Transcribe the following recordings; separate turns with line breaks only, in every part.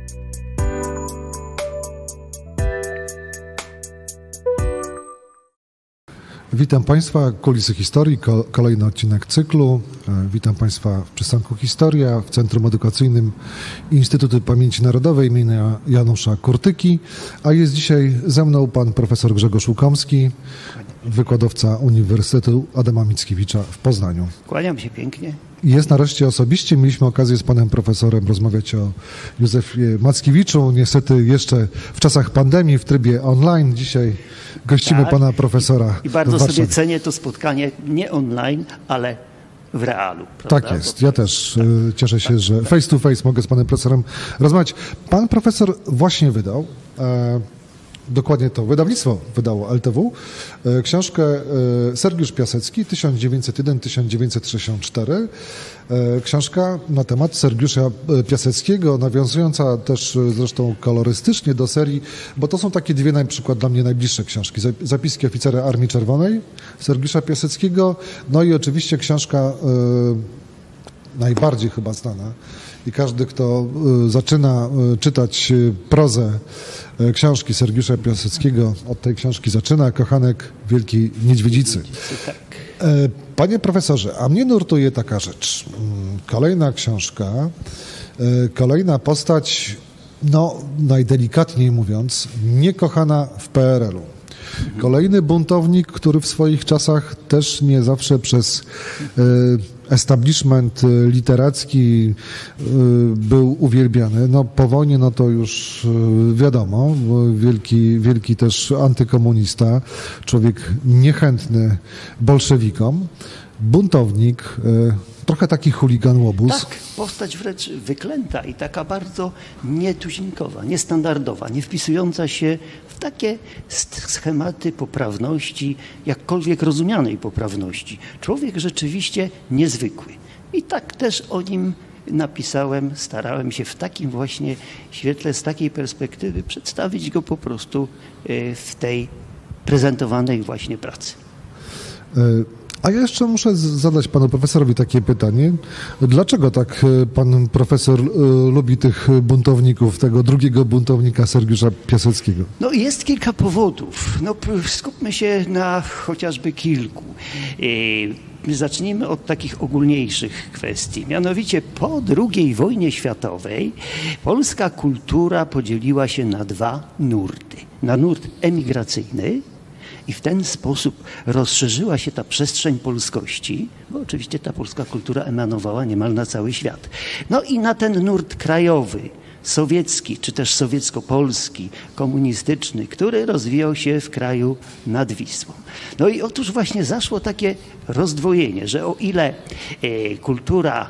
Witam Państwa, Kulisy Historii, kolejny odcinek cyklu. Witam Państwa w przystanku Historia, w Centrum Edukacyjnym Instytutu Pamięci Narodowej im. Janusza Kurtyki, a jest dzisiaj ze mną pan profesor Grzegorz Łukomski, wykładowca Uniwersytetu Adama Mickiewicza w Poznaniu.
Kłaniam się pięknie.
Jest nareszcie osobiście. Mieliśmy okazję z panem profesorem rozmawiać o Józefie Mackiewiczu. Niestety jeszcze w czasach pandemii, w trybie online. Dzisiaj gościmy pana profesora.
I bardzo sobie cenię to spotkanie nie online, ale w realu. Prawda?
Tak jest. Ja też cieszę się, że face to face mogę z panem profesorem rozmawiać. Pan profesor właśnie wydał, dokładnie to wydawnictwo wydało LTW, książkę Sergiusz Piasecki 1901-1964. Książka na temat Sergiusza Piaseckiego, nawiązująca też zresztą kolorystycznie do serii, bo to są takie dwie na przykład dla mnie najbliższe książki. Zapiski oficera Armii Czerwonej Sergiusza Piaseckiego, no i oczywiście książka najbardziej chyba znana. I każdy, kto zaczyna czytać prozę książki Sergiusza Piaseckiego, od tej książki zaczyna, Kochanek Wielkiej Niedźwiedzicy. Panie profesorze, a mnie nurtuje taka rzecz. Kolejna książka, kolejna postać, no najdelikatniej mówiąc, niekochana w PRL-u. Kolejny buntownik, który w swoich czasach też nie zawsze przez establishment literacki był uwielbiany. No po wojnie, no to już wiadomo, wielki też antykomunista, człowiek niechętny bolszewikom, buntownik, trochę taki chuligan łobuz.
Tak, postać wręcz wyklęta i taka bardzo nietuzinkowa, niestandardowa, nie wpisująca się w takie schematy poprawności, jakkolwiek rozumianej poprawności. Człowiek rzeczywiście niezwykły. I tak też o nim napisałem, starałem się w takim właśnie świetle, z takiej perspektywy przedstawić go po prostu w tej prezentowanej właśnie pracy.
A ja jeszcze muszę zadać panu profesorowi takie pytanie. Dlaczego tak pan profesor lubi tych buntowników, tego drugiego buntownika Sergiusza Piaseckiego?
No jest kilka powodów. No, skupmy się na chociażby kilku. Zacznijmy od takich ogólniejszych kwestii. Mianowicie po II wojnie światowej polska kultura podzieliła się na dwa nurty. Na nurt emigracyjny, i w ten sposób rozszerzyła się ta przestrzeń polskości, bo oczywiście ta polska kultura emanowała niemal na cały świat. No i na ten nurt krajowy, sowiecki, czy też sowiecko-polski, komunistyczny, który rozwijał się w kraju nad Wisłą. No i otóż właśnie zaszło takie rozdwojenie, że o ile kultura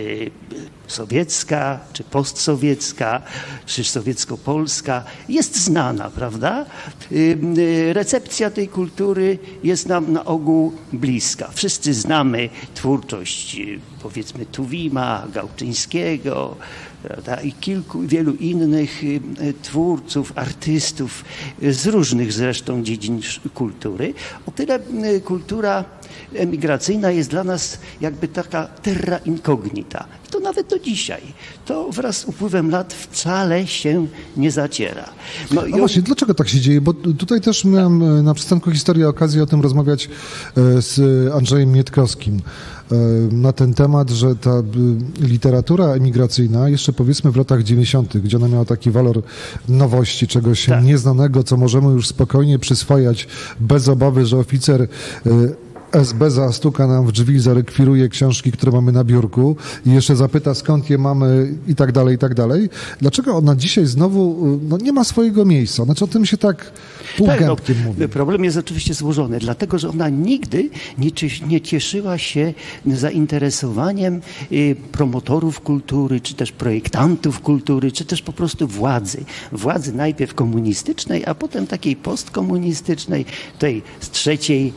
sowiecka, czy postsowiecka, czy sowiecko-polska jest znana, prawda? Recepcja tej kultury jest nam na ogół bliska. Wszyscy znamy twórczość, powiedzmy, Tuwima, Gałczyńskiego, prawda? I wielu innych twórców, artystów z różnych zresztą dziedzin kultury. O tyle kultura emigracyjna jest dla nas jakby taka terra incognita. I to nawet do dzisiaj. To wraz z upływem lat wcale się nie zaciera. No
właśnie, dlaczego tak się dzieje? Bo tutaj też miałem na przystanku Historii okazję o tym rozmawiać z Andrzejem Mietkowskim na ten temat, że ta literatura emigracyjna jeszcze powiedzmy w latach 90., gdzie ona miała taki walor nowości, czegoś nieznanego, co możemy już spokojnie przyswajać bez obawy, że oficer SB zastuka nam w drzwi, zarekwiruje książki, które mamy na biurku i jeszcze zapyta, skąd je mamy i tak dalej, i tak dalej. Dlaczego ona dzisiaj znowu nie ma swojego miejsca? Znaczy o tym się tak półgębkiem mówi.
Problem jest oczywiście złożony, dlatego że ona nigdy nie cieszyła się zainteresowaniem promotorów kultury, czy też projektantów kultury, czy też po prostu władzy. Władzy najpierw komunistycznej, a potem takiej postkomunistycznej, tej z trzeciej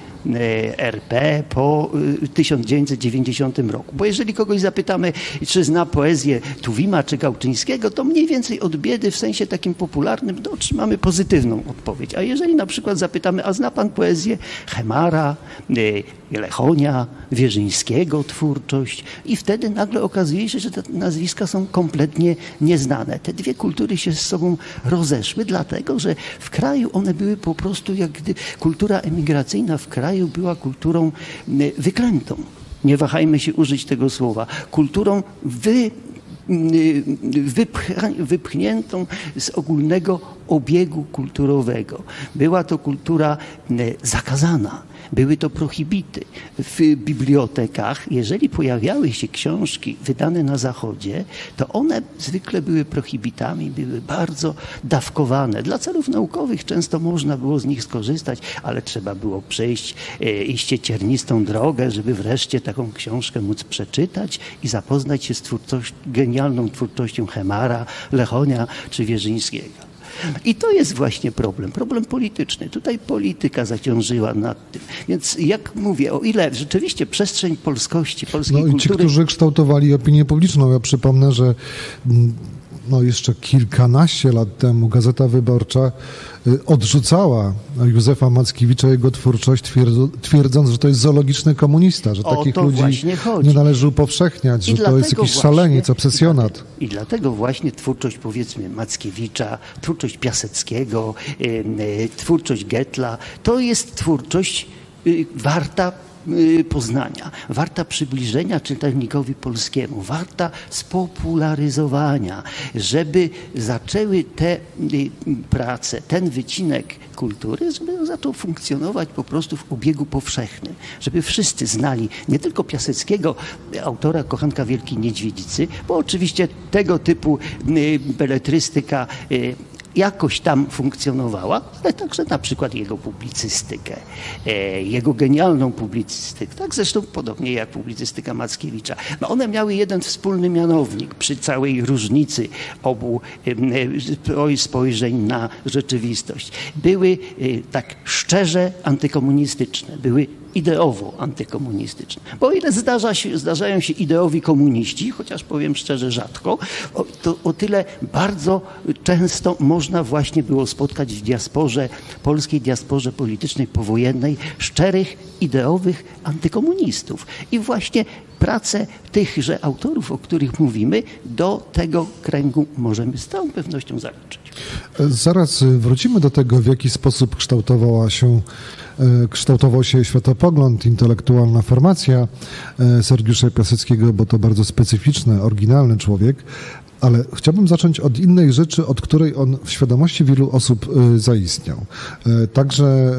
RP po 1990 roku. Bo jeżeli kogoś zapytamy, czy zna poezję Tuwima czy Gałczyńskiego, to mniej więcej od biedy w sensie takim popularnym otrzymamy pozytywną odpowiedź. A jeżeli na przykład zapytamy, a zna pan poezję Hemara, Lechonia, Wierzyńskiego twórczość i wtedy nagle okazuje się, że te nazwiska są kompletnie nieznane. Te dwie kultury się z sobą rozeszły, dlatego że w kraju one były po prostu, jak gdy kultura emigracyjna w kraju była kulturą wyklętą. Nie wahajmy się użyć tego słowa. Kulturą wypchniętą z ogólnego obiegu kulturowego. Była to kultura zakazana. Były to prohibity. W bibliotekach, jeżeli pojawiały się książki wydane na Zachodzie, to one zwykle były prohibitami, były bardzo dawkowane. Dla celów naukowych często można było z nich skorzystać, ale trzeba było przejść iście ciernistą drogę, żeby wreszcie taką książkę móc przeczytać i zapoznać się z genialną twórczością Hemara, Lechonia czy Wierzyńskiego. I to jest właśnie problem polityczny. Tutaj polityka zaciążyła nad tym. Więc jak mówię, o ile rzeczywiście przestrzeń polskiej kultury...
I ci, którzy kształtowali opinię publiczną, ja przypomnę, że jeszcze kilkanaście lat temu Gazeta Wyborcza odrzucała Józefa Mackiewicza, jego twórczość, twierdząc, że to jest zoologiczny komunista, że takich ludzi nie należy upowszechniać, że to jest jakiś szaleniec, obsesjonat.
I dlatego właśnie twórczość, powiedzmy, Mackiewicza, twórczość Piaseckiego, twórczość Gettla, to jest twórczość warta poznania, warta przybliżenia czytelnikowi polskiemu, warta spopularyzowania, żeby zaczęły te prace, ten wycinek kultury, żeby zaczął funkcjonować po prostu w obiegu powszechnym, żeby wszyscy znali nie tylko Piaseckiego, autora Kochanka Wielkiej Niedźwiedzicy, bo oczywiście tego typu beletrystyka jakoś tam funkcjonowała, ale także na przykład jego publicystykę, jego genialną publicystykę, tak zresztą podobnie jak publicystyka Mackiewicza. One miały jeden wspólny mianownik przy całej różnicy obu spojrzeń na rzeczywistość. Były tak szczerze antykomunistyczne, były ideowo antykomunistyczne. Bo o ile zdarzają się ideowi komuniści, chociaż powiem szczerze rzadko, to o tyle bardzo często można właśnie było spotkać w diasporze, polskiej diasporze politycznej powojennej szczerych ideowych antykomunistów. I właśnie pracę tychże autorów, o których mówimy, do tego kręgu możemy z całą pewnością zaliczyć.
Zaraz wrócimy do tego, w jaki sposób kształtował się światopogląd, intelektualna formacja Sergiusza Piaseckiego, bo to bardzo specyficzny, oryginalny człowiek. Ale chciałbym zacząć od innej rzeczy, od której on w świadomości wielu osób zaistniał. Także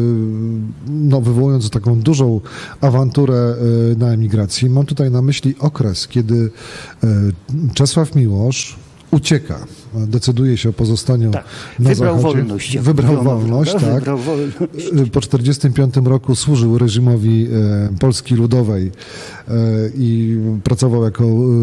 wywołując taką dużą awanturę na emigracji, mam tutaj na myśli okres, kiedy Czesław Miłosz ucieka, decyduje się o pozostaniu na Zachodzie. Wybrał wolność, tak. Po 1945 roku służył reżimowi Polski Ludowej i pracował jako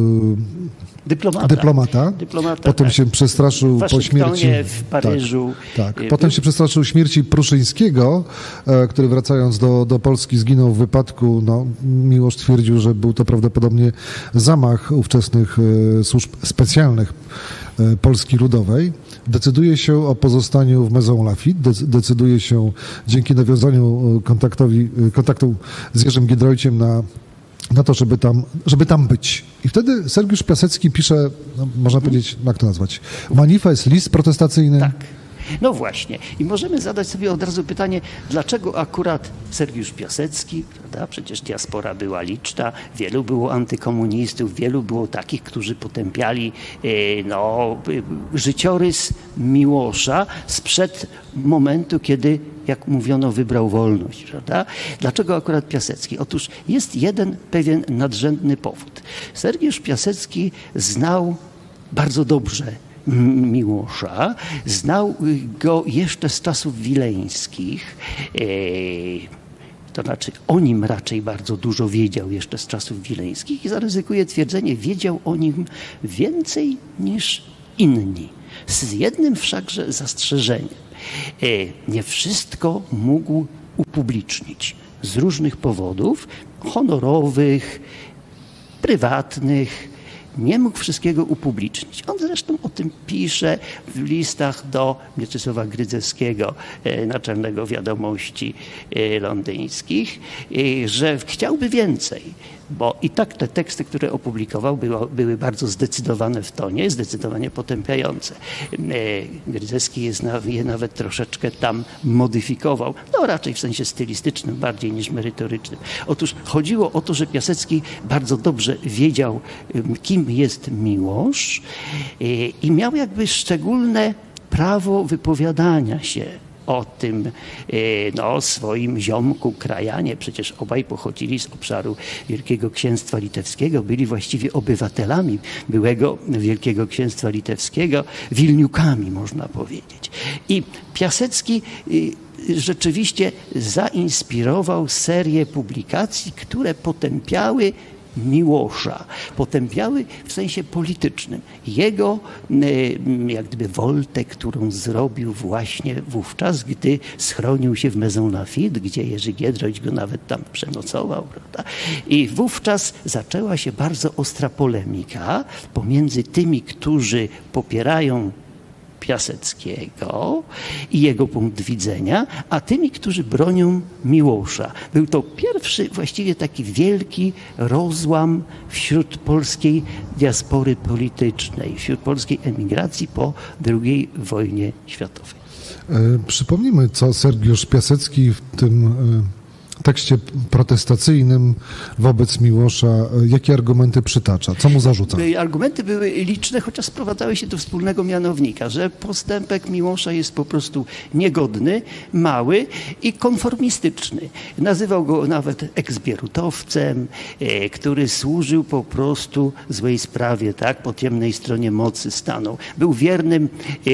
dyplomata. Potem się przestraszył po śmierci
w Paryżu.
Tak. Potem się przestraszył śmierci Pruszyńskiego, który wracając do Polski zginął w wypadku. Miłosz twierdził, że był to prawdopodobnie zamach ówczesnych służb specjalnych Polski Ludowej. Decyduje się o pozostaniu w Maison Lafitte, decyduje się dzięki nawiązaniu kontaktu z Jerzym Giedroyciem na to, żeby tam być. I wtedy Sergiusz Piasecki pisze, można powiedzieć, jak to nazwać, manifest, list protestacyjny.
Tak. No właśnie. I możemy zadać sobie od razu pytanie, dlaczego akurat Sergiusz Piasecki, prawda? Przecież diaspora była liczna, wielu było antykomunistów, wielu było takich, którzy potępiali życiorys Miłosza sprzed momentu, kiedy, jak mówiono, wybrał wolność, prawda? Dlaczego akurat Piasecki? Otóż jest jeden pewien nadrzędny powód. Sergiusz Piasecki znał bardzo dobrze Miłosza, znał go jeszcze z czasów wileńskich, to znaczy o nim raczej bardzo dużo wiedział jeszcze z czasów wileńskich i zaryzykuję twierdzenie, wiedział o nim więcej niż inni. Z jednym wszakże zastrzeżeniem. Nie wszystko mógł upublicznić z różnych powodów honorowych, prywatnych, nie mógł wszystkiego upublicznić. On zresztą o tym pisze w listach do Mieczysława Grydzewskiego, naczelnego Wiadomości londyńskich, że chciałby więcej, bo i tak te teksty, które opublikował, były bardzo zdecydowane w tonie, zdecydowanie potępiające. Grydzewski je nawet troszeczkę tam modyfikował, no raczej w sensie stylistycznym bardziej niż merytorycznym. Otóż chodziło o to, że Piasecki bardzo dobrze wiedział, kim jest Miłosz i miał jakby szczególne prawo wypowiadania się o tym swoim ziomku, krajanie. Przecież obaj pochodzili z obszaru Wielkiego Księstwa Litewskiego, byli właściwie obywatelami byłego Wielkiego Księstwa Litewskiego, Wilniukami można powiedzieć. I Piasecki rzeczywiście zainspirował serię publikacji, które potępiały Miłosza, potępiały w sensie politycznym. Jego jak gdyby woltę, którą zrobił właśnie wówczas, gdy schronił się w Maison Lafitte, gdzie Jerzy Giedroyć go nawet tam przenocował, prawda? I wówczas zaczęła się bardzo ostra polemika pomiędzy tymi, którzy popierają Piaseckiego i jego punkt widzenia, a tymi, którzy bronią Miłosza. Był to pierwszy właściwie taki wielki rozłam wśród polskiej diaspory politycznej, wśród polskiej emigracji po II wojnie światowej.
Przypomnijmy, co Sergiusz Piasecki w tym tekście protestacyjnym wobec Miłosza, jakie argumenty przytacza? Co mu zarzuca?
Argumenty były liczne, chociaż sprowadzały się do wspólnego mianownika, że postępek Miłosza jest po prostu niegodny, mały i konformistyczny. Nazywał go nawet eksbierutowcem, który służył po prostu złej sprawie, tak? Po ciemnej stronie mocy stanął. Był wiernym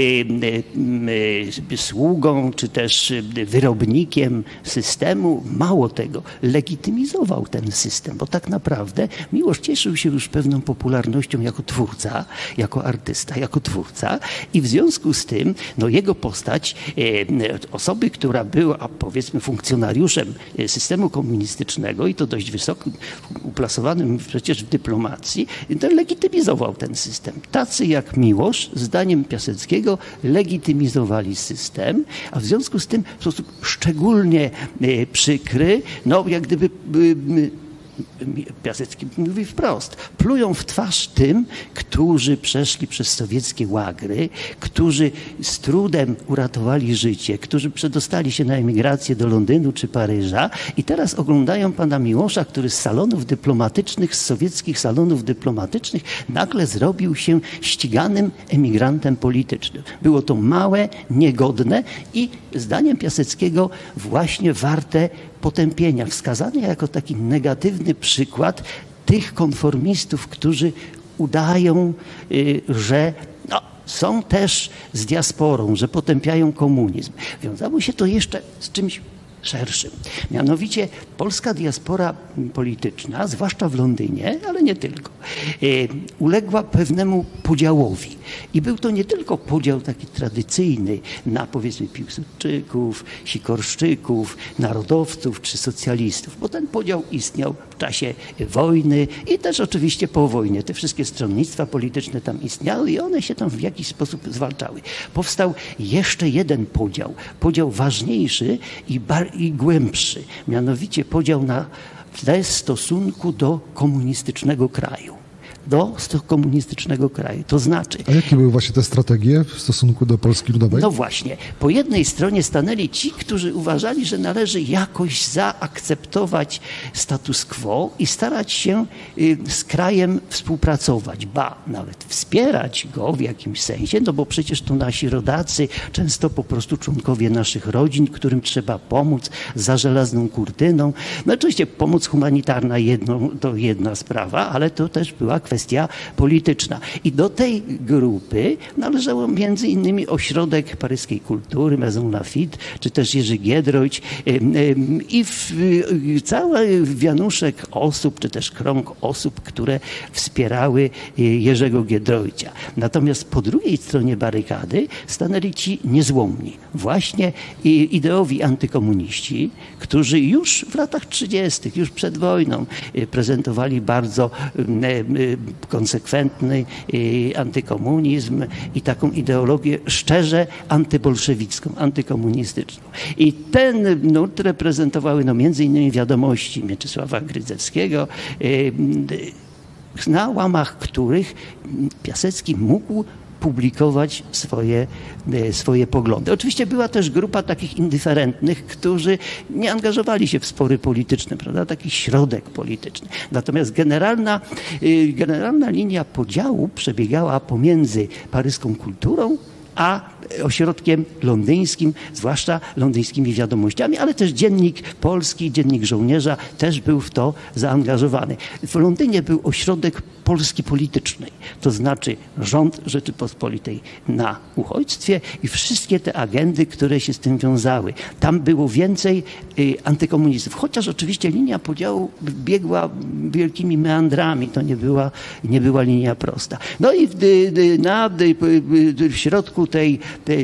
sługą, czy też wyrobnikiem systemu. Mało tego, legitymizował ten system, bo tak naprawdę Miłosz cieszył się już pewną popularnością jako twórca, jako artysta, jako twórca i w związku z tym jego postać, osoby, która była powiedzmy funkcjonariuszem systemu komunistycznego i to dość wysoko uplasowanym przecież w dyplomacji, legitymizował ten system. Tacy jak Miłosz, zdaniem Piaseckiego, legitymizowali system, a w związku z tym w sposób szczególnie przykry, jak gdyby Piasecki mówi wprost, plują w twarz tym, którzy przeszli przez sowieckie łagry, którzy z trudem uratowali życie, którzy przedostali się na emigrację do Londynu czy Paryża i teraz oglądają pana Miłosza, który z salonów dyplomatycznych, z sowieckich salonów dyplomatycznych nagle zrobił się ściganym emigrantem politycznym. Było to małe, niegodne i zdaniem Piaseckiego właśnie warte potępienia, wskazane jako taki negatywny przykład tych konformistów, którzy udają, że są też z diasporą, że potępiają komunizm. Wiązało się to jeszcze z czymś szerszym. Mianowicie polska diaspora polityczna, zwłaszcza w Londynie, ale nie tylko, uległa pewnemu podziałowi. I był to nie tylko podział taki tradycyjny na powiedzmy Piłsudczyków, Sikorszczyków, narodowców czy socjalistów, bo ten podział istniał w czasie wojny i też oczywiście po wojnie. Te wszystkie stronnictwa polityczne tam istniały i one się tam w jakiś sposób zwalczały. Powstał jeszcze jeden podział ważniejszy i głębszy, mianowicie podział na tle stosunku do komunistycznego kraju. To znaczy...
A jakie były właśnie te strategie w stosunku do Polski Ludowej?
No właśnie. Po jednej stronie stanęli ci, którzy uważali, że należy jakoś zaakceptować status quo i starać się z krajem współpracować, nawet wspierać go w jakimś sensie, bo przecież to nasi rodacy, często po prostu członkowie naszych rodzin, którym trzeba pomóc za żelazną kurtyną. No oczywiście pomoc humanitarna to jedna sprawa, ale to też była kwestia polityczna. I do tej grupy należało między innymi ośrodek paryskiej kultury, Maison Lafitte, czy też Jerzy Giedroyć i cały wianuszek osób, czy też krąg osób, które wspierały Jerzego Giedroycia. Natomiast po drugiej stronie barykady stanęli ci niezłomni. Właśnie ideowi antykomuniści, którzy już w latach 30., już przed wojną prezentowali bardzo konsekwentny antykomunizm i taką ideologię szczerze antybolszewicką, antykomunistyczną. I ten nurt reprezentowały między innymi Wiadomości Mieczysława Grydzewskiego, na łamach których Piasecki mógł publikować swoje poglądy. Oczywiście była też grupa takich indyferentnych, którzy nie angażowali się w spory polityczne, prawda? Taki środek polityczny. Natomiast generalna linia podziału przebiegała pomiędzy paryską kulturą a ośrodkiem londyńskim, zwłaszcza londyńskimi Wiadomościami, ale też Dziennik Polski, Dziennik Żołnierza też był w to zaangażowany. W Londynie był ośrodek Polski politycznej, to znaczy rząd Rzeczypospolitej na uchodźstwie i wszystkie te agendy, które się z tym wiązały. Tam było więcej antykomunistów, chociaż oczywiście linia podziału biegła wielkimi meandrami, to nie była linia prosta. No i w środku tej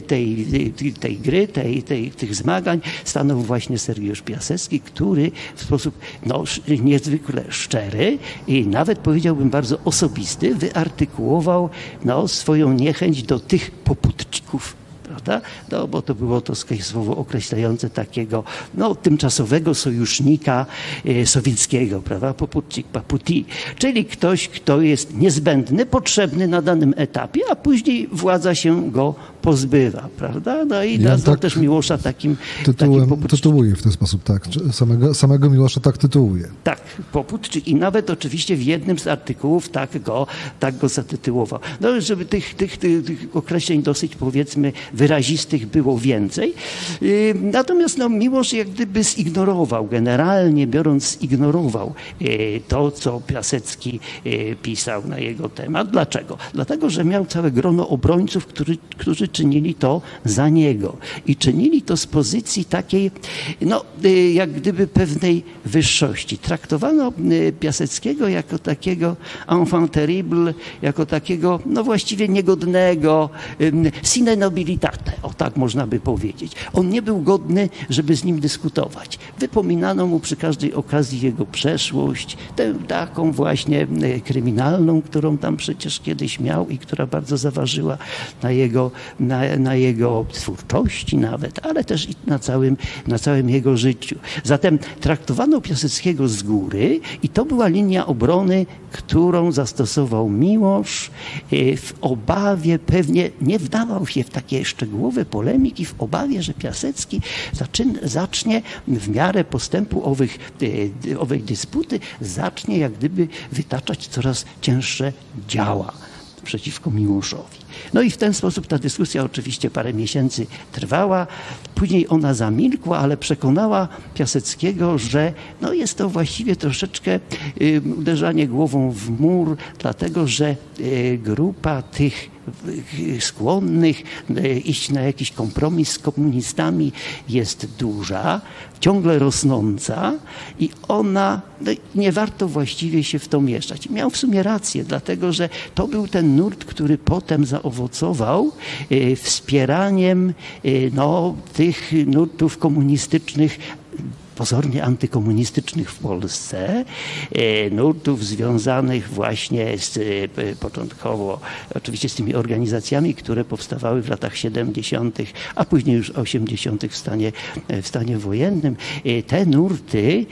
gry, tych zmagań stanął właśnie Sergiusz Piasecki, który w sposób niezwykle szczery i nawet powiedziałbym bardzo osobisty wyartykułował swoją niechęć do tych poputników, prawda? No, bo to było to słowo określające takiego tymczasowego sojusznika sowieckiego, prawda? Poputnik, paputi, czyli ktoś, kto jest niezbędny, potrzebny na danym etapie, a później władza się go pozbywa, prawda? No i nazwał też Miłosza takim poputnikiem.
Tytułuje w ten sposób, tak. Samego Miłosza tak tytułuje.
Tak, poputczyk i nawet oczywiście w jednym z artykułów tak go zatytułował. No, żeby tych określeń dosyć, powiedzmy, wyrazistych było więcej. Natomiast Miłosz jak gdyby generalnie biorąc zignorował to, co Piasecki pisał na jego temat. Dlaczego? Dlatego, że miał całe grono obrońców, którzy czynili to za niego. I czynili to z pozycji takiej, jak gdyby pewnej wyższości. Traktowano Piaseckiego jako takiego enfant terrible, jako takiego, właściwie niegodnego, sine nobilitate, tak można by powiedzieć. On nie był godny, żeby z nim dyskutować. Wypominano mu przy każdej okazji jego przeszłość, tę taką właśnie kryminalną, którą tam przecież kiedyś miał i która bardzo zaważyła na jego twórczości nawet, ale też i na całym jego życiu. Zatem traktowano Piaseckiego z góry i to była linia obrony, którą zastosował Miłosz w obawie, pewnie nie wdawał się w takie szczegółowe polemiki, w obawie, że Piasecki zacznie w miarę postępu owej dysputy, zacznie jak gdyby wytaczać coraz cięższe działa przeciwko Miłoszowi. No i w ten sposób ta dyskusja oczywiście parę miesięcy trwała. Później ona zamilkła, ale przekonała Piaseckiego, że jest to właściwie troszeczkę uderzanie głową w mur, dlatego że grupa tych skłonnych iść na jakiś kompromis z komunistami jest duża, ciągle rosnąca i ona, nie warto właściwie się w to mieszać. Miał w sumie rację, dlatego że to był ten nurt, który potem zaowocował wspieraniem tych nurtów komunistycznych, pozornie antykomunistycznych w Polsce, nurtów związanych właśnie początkowo oczywiście z tymi organizacjami, które powstawały w latach 70., a później już 80. w stanie wojennym. Te nurty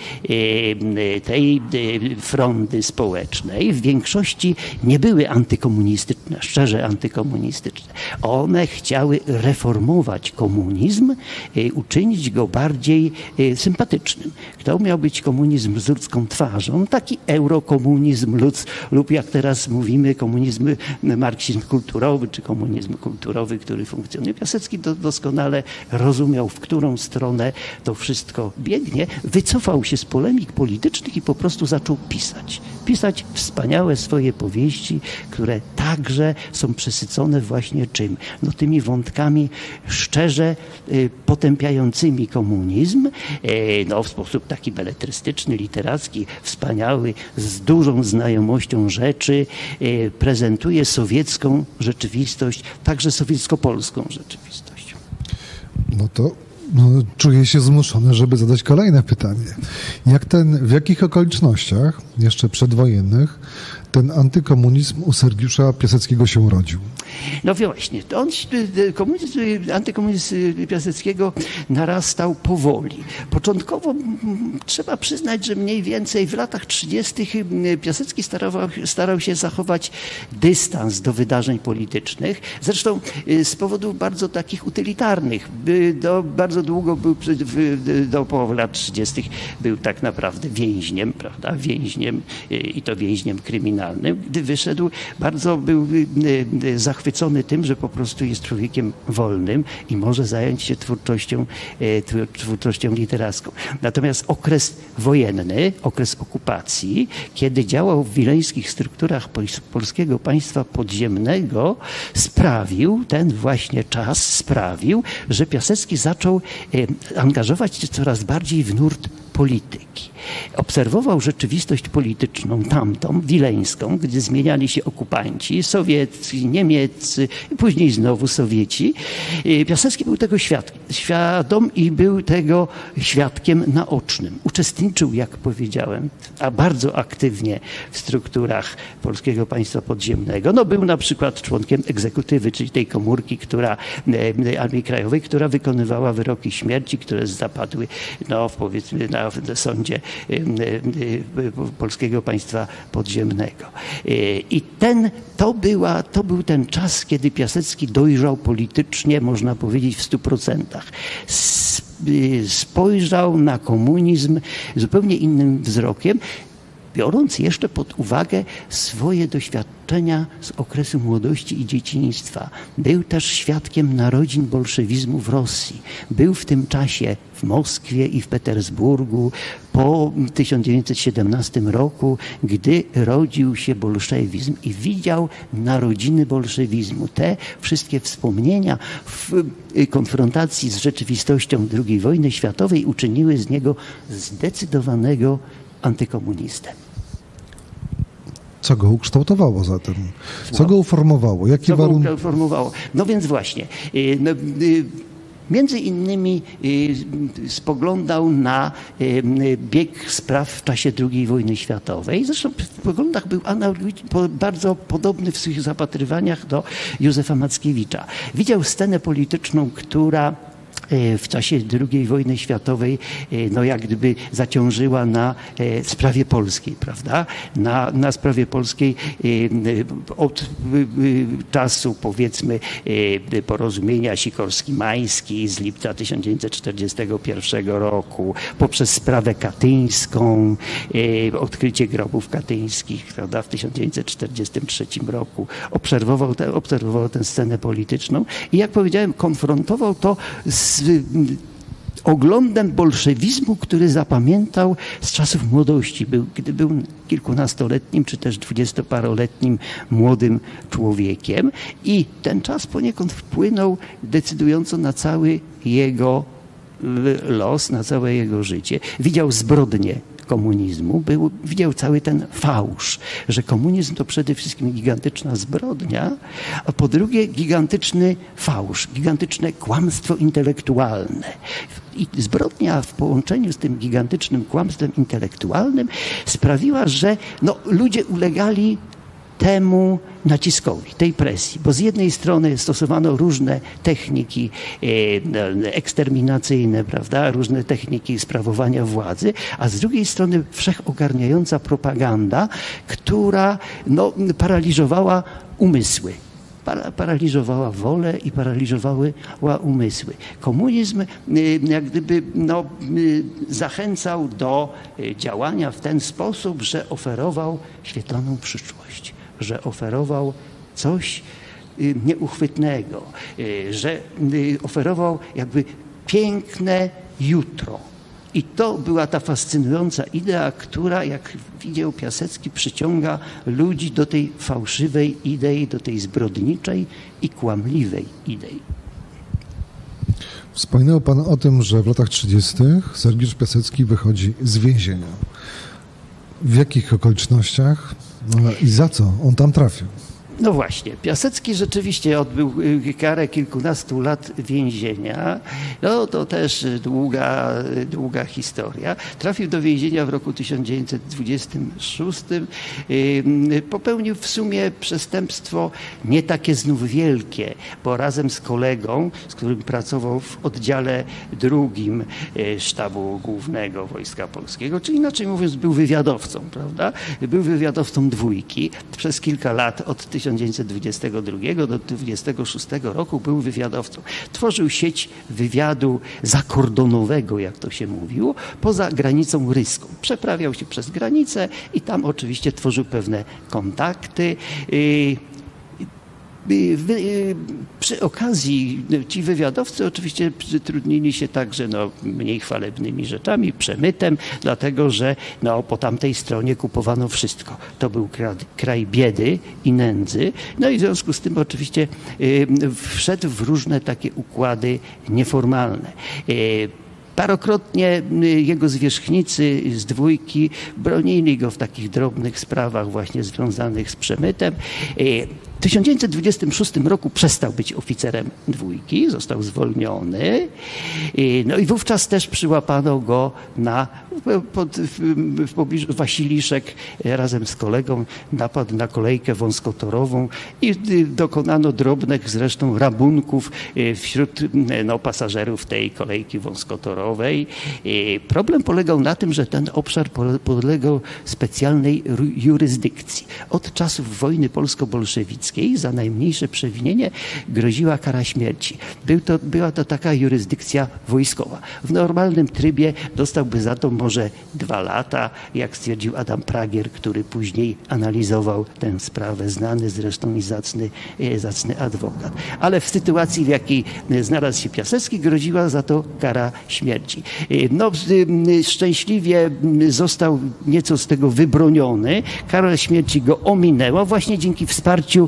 tej frondy społecznej w większości nie były antykomunistyczne, szczerze antykomunistyczne. One chciały reformować komunizm, uczynić go bardziej sympatycznym. To miał być komunizm z ludzką twarzą, taki eurokomunizm lub jak teraz mówimy, komunizm, marksizm kulturowy, czy komunizm kulturowy, który funkcjonuje. Piasecki doskonale rozumiał, w którą stronę to wszystko biegnie. Wycofał się z polemik politycznych i po prostu zaczął pisać wspaniałe swoje powieści, które także są przesycone właśnie czym? Tymi wątkami szczerze potępiającymi komunizm, w sposób taki beletrystyczny, literacki, wspaniały, z dużą znajomością rzeczy, prezentuje sowiecką rzeczywistość, także sowiecko-polską rzeczywistość.
Czuję się zmuszony, żeby zadać kolejne pytanie. W jakich okolicznościach, jeszcze przedwojennych, ten antykomunizm u Sergiusza Piaseckiego się urodził?
No właśnie, antykomunizm Piaseckiego narastał powoli. Początkowo trzeba przyznać, że mniej więcej w latach 30. Piasecki starał się zachować dystans do wydarzeń politycznych. Zresztą z powodów bardzo takich utylitarnych. Bardzo długo był, do połowy lat 30. był tak naprawdę więźniem, prawda? Więźniem i to więźniem kryminalnym. Gdy wyszedł, bardzo był zachwycony tym, że po prostu jest człowiekiem wolnym i może zająć się twórczością literacką. Natomiast okres wojenny, okres okupacji, kiedy działał w wileńskich strukturach Polskiego Państwa Podziemnego, ten właśnie czas sprawił, że Piasecki zaczął angażować się coraz bardziej w nurt polityki. Obserwował rzeczywistość polityczną tamtą, wileńską, gdy zmieniali się okupanci, sowieccy, niemieccy, później znowu Sowieci. Piasecki był tego świadom i był tego świadkiem naocznym. Uczestniczył, jak powiedziałem, a bardzo aktywnie w strukturach Polskiego Państwa Podziemnego. No, był na przykład członkiem egzekutywy, czyli tej komórki, Armii Krajowej, która wykonywała wyroki śmierci, które zapadły, powiedzmy, w sądzie Polskiego Państwa Podziemnego. I to był ten czas, kiedy Piasecki dojrzał politycznie, można powiedzieć, w 100%. Spojrzał na komunizm zupełnie innym wzrokiem, biorąc jeszcze pod uwagę swoje doświadczenia z okresu młodości i dzieciństwa. Był też świadkiem narodzin bolszewizmu w Rosji. Był w tym czasie w Moskwie i w Petersburgu po 1917 roku, gdy rodził się bolszewizm i widział narodziny bolszewizmu. Te wszystkie wspomnienia w konfrontacji z rzeczywistością II wojny światowej uczyniły z niego zdecydowanego antykomunistę.
Co go ukształtowało zatem? Co go uformowało? Jakie warunki?
Co go uformowało? No więc właśnie. Między innymi spoglądał na bieg spraw w czasie II wojny światowej. Zresztą w poglądach był bardzo podobny w swoich zapatrywaniach do Józefa Mackiewicza. Widział scenę polityczną, która w czasie II wojny światowej jak gdyby zaciążyła na sprawie polskiej, prawda? Na sprawie polskiej od czasu, powiedzmy, porozumienia Sikorski-Majski z lipca 1941 roku, poprzez sprawę katyńską, odkrycie grobów katyńskich, prawda, w 1943 roku. Obserwował tę scenę polityczną i, jak powiedziałem, konfrontował to z oglądem bolszewizmu, który zapamiętał z czasów młodości, gdy był kilkunastoletnim czy też 20-paroletnim młodym człowiekiem, i ten czas poniekąd wpłynął decydująco na cały jego los, na całe jego życie. Widział zbrodnie komunizmu, widział cały ten fałsz, że komunizm to przede wszystkim gigantyczna zbrodnia, a po drugie gigantyczny fałsz, gigantyczne kłamstwo intelektualne. I zbrodnia w połączeniu z tym gigantycznym kłamstwem intelektualnym sprawiła, że ludzie ulegali temu naciskowi, tej presji, bo z jednej strony stosowano różne techniki eksterminacyjne, prawda, różne techniki sprawowania władzy, a z drugiej strony wszechogarniająca propaganda, która paraliżowała umysły. Paraliżowała wolę i paraliżowała umysły. Komunizm jak gdyby zachęcał do działania w ten sposób, że oferował świetlaną przyszłość, że oferował coś nieuchwytnego, że oferował jakby piękne jutro. I to była ta fascynująca idea, która, jak widział Piasecki, przyciąga ludzi do tej fałszywej idei, do tej zbrodniczej i kłamliwej idei.
Wspominał pan o tym, że w latach 30. Sergiusz Piasecki wychodzi z więzienia. W jakich okolicznościach i za co on tam trafił?
No właśnie, Piasecki rzeczywiście odbył karę kilkunastu lat więzienia. No to też długa historia. Trafił do więzienia w roku 1926. Popełnił w sumie przestępstwo nie takie znów wielkie, bo razem z kolegą, z którym pracował w oddziale drugim Sztabu Głównego Wojska Polskiego, czy inaczej mówiąc był wywiadowcą, prawda? Był wywiadowcą dwójki. Przez kilka lat od 1922 do 1926 roku był wywiadowcą. Tworzył sieć wywiadu zakordonowego, jak to się mówiło, poza granicą ryską. Przeprawiał się przez granicę i tam oczywiście tworzył pewne kontakty. Przy okazji ci wywiadowcy oczywiście przytrudnili się także mniej chwalebnymi rzeczami, przemytem, dlatego że po tamtej stronie kupowano wszystko. To był kraj biedy i nędzy. No i w związku z tym oczywiście wszedł w różne takie układy nieformalne. Parokrotnie jego zwierzchnicy z dwójki bronili go w takich drobnych sprawach właśnie związanych z przemytem. W 1926 roku przestał być oficerem dwójki, został zwolniony. No i wówczas też przyłapano go w pobliżu Wasiliszek razem z kolegą, napadł na kolejkę wąskotorową i dokonano drobnych zresztą rabunków wśród pasażerów tej kolejki wąskotorowej. Problem polegał na tym, że ten obszar podlegał specjalnej jurysdykcji. Od czasów wojny polsko-bolszewickiej za najmniejsze przewinienie groziła kara śmierci. Była to taka jurysdykcja wojskowa. W normalnym trybie dostałby za to może 2 lata, jak stwierdził Adam Pragier, który później analizował tę sprawę, znany zresztą i zacny adwokat. Ale w sytuacji, w jakiej znalazł się Piasecki, groziła za to kara śmierci. Szczęśliwie został nieco z tego wybroniony. Kara śmierci go ominęła właśnie dzięki wsparciu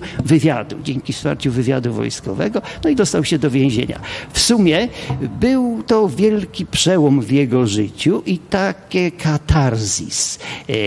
wywiadu wojskowego, no i dostał się do więzienia. W sumie był to wielki przełom w jego życiu i takie katarzis.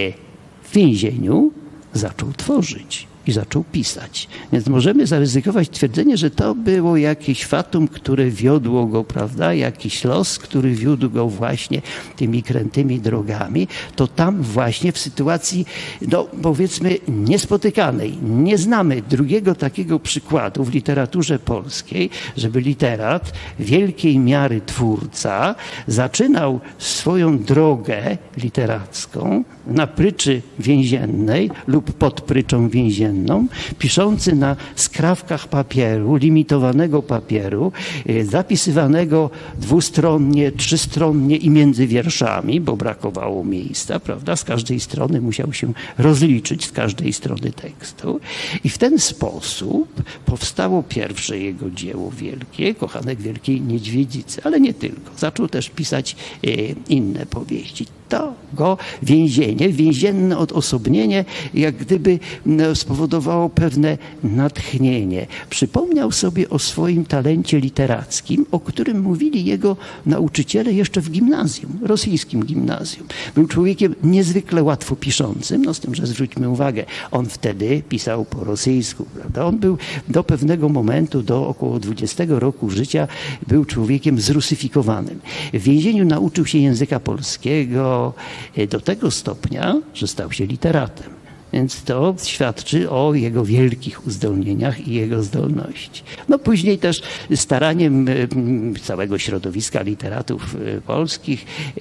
W więzieniu zaczął tworzyć i zaczął pisać. Więc możemy zaryzykować twierdzenie, że to było jakieś fatum, które wiodło go, prawda, jakiś los, który wiódł go właśnie tymi krętymi drogami. To tam właśnie w sytuacji, powiedzmy, niespotykanej. Nie znamy drugiego takiego przykładu w literaturze polskiej, żeby literat wielkiej miary twórca zaczynał swoją drogę literacką na pryczy więziennej lub pod pryczą więzienną, piszący na skrawkach papieru, limitowanego papieru, zapisywanego dwustronnie, trzystronnie i między wierszami, bo brakowało miejsca, prawda? Z każdej strony musiał się rozliczyć, z każdej strony tekstu. I w ten sposób powstało pierwsze jego dzieło wielkie, Kochanek Wielkiej Niedźwiedzicy, ale nie tylko. Zaczął też pisać inne powieści. To go więzienne odosobnienie jak gdyby spowodowało pewne natchnienie. Przypomniał sobie o swoim talencie literackim, o którym mówili jego nauczyciele jeszcze w gimnazjum, rosyjskim gimnazjum. Był człowiekiem niezwykle łatwo piszącym, z tym, że zwróćmy uwagę, on wtedy pisał po rosyjsku, prawda? On był do pewnego momentu, do około 20 roku życia, był człowiekiem zrusyfikowanym. W więzieniu nauczył się języka polskiego do tego stopnia, że stał się literatem. Więc to świadczy o jego wielkich uzdolnieniach i jego zdolności. Później też staraniem całego środowiska literatów polskich,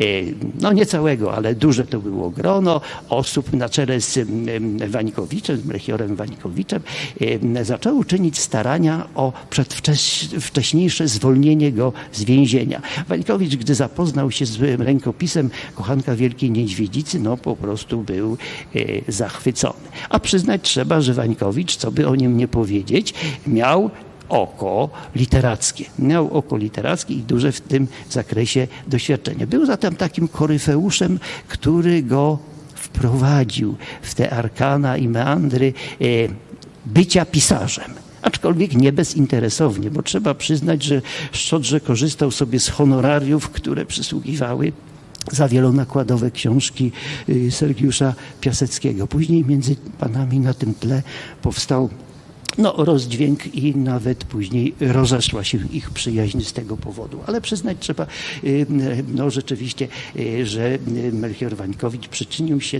nie całego, ale duże to było grono osób na czele z Wańkowiczem, z Melchiorem Wańkowiczem, zaczęło czynić starania o wcześniejsze zwolnienie go z więzienia. Wańkowicz, gdy zapoznał się z rękopisem Kochanka Wielkiej Niedźwiedzicy, po prostu był zachwycony. A przyznać trzeba, że Wańkowicz, co by o nim nie powiedzieć, miał oko literackie. I duże w tym zakresie doświadczenie. Był zatem takim koryfeuszem, który go wprowadził w te arkana i meandry bycia pisarzem. Aczkolwiek nie bezinteresownie, bo trzeba przyznać, że Szczodrze korzystał sobie z honorariów, które przysługiwały za wielonakładowe książki Sergiusza Piaseckiego. Później między panami na tym tle powstał rozdźwięk i nawet później rozeszła się ich przyjaźń z tego powodu. Ale przyznać trzeba rzeczywiście, że Melchior Wańkowicz przyczynił się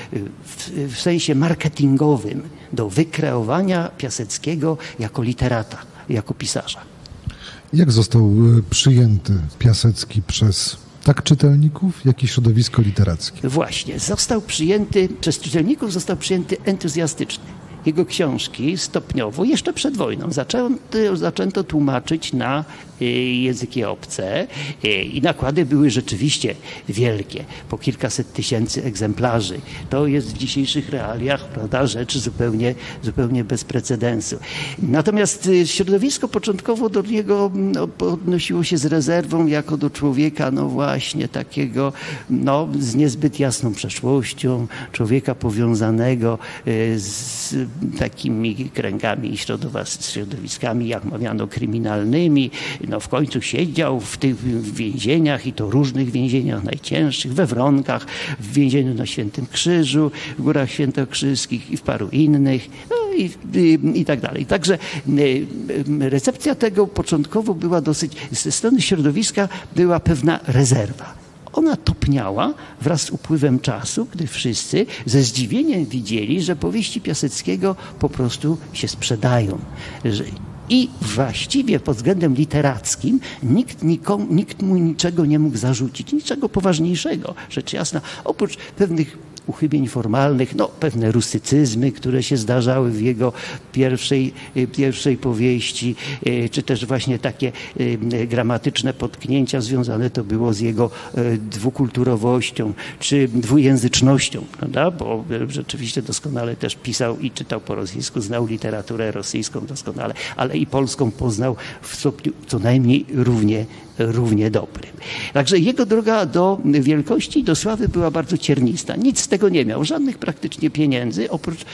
w sensie marketingowym do wykreowania Piaseckiego jako literata, jako pisarza.
Jak został przyjęty Piasecki przez czytelników, jak i środowisko literackie?
Właśnie, przez czytelników został przyjęty entuzjastycznie. Jego książki stopniowo, jeszcze przed wojną, zaczęto tłumaczyć na języki obce i nakłady były rzeczywiście wielkie, po kilkaset tysięcy egzemplarzy. To jest w dzisiejszych realiach, prawda, rzecz zupełnie bez precedensu. Natomiast środowisko początkowo do niego odnosiło się z rezerwą jako do człowieka, właśnie takiego, z niezbyt jasną przeszłością, człowieka powiązanego z takimi kręgami i środowiskami, jak mawiano, kryminalnymi. W końcu siedział w tych więzieniach i to różnych więzieniach, najcięższych, we Wronkach, w więzieniu na Świętym Krzyżu, w Górach Świętokrzyskich i w paru innych, i tak dalej. Także recepcja tego początkowo była dosyć, ze strony środowiska była pewna rezerwa. Ona topniała wraz z upływem czasu, gdy wszyscy ze zdziwieniem widzieli, że powieści Piaseckiego po prostu się sprzedają. I właściwie pod względem literackim nikt mu niczego nie mógł zarzucić, niczego poważniejszego, rzecz jasna, oprócz pewnych uchybień formalnych, pewne rustycyzmy, które się zdarzały w jego pierwszej powieści, czy też właśnie takie gramatyczne potknięcia związane to było z jego dwukulturowością, czy dwujęzycznością, prawda? Bo rzeczywiście doskonale też pisał i czytał po rosyjsku, znał literaturę rosyjską doskonale, ale i polską poznał w stopniu co najmniej równie dobrym. Także jego droga do wielkości i do sławy była bardzo ciernista. Nic z tego nie miał, żadnych praktycznie pieniędzy, oprócz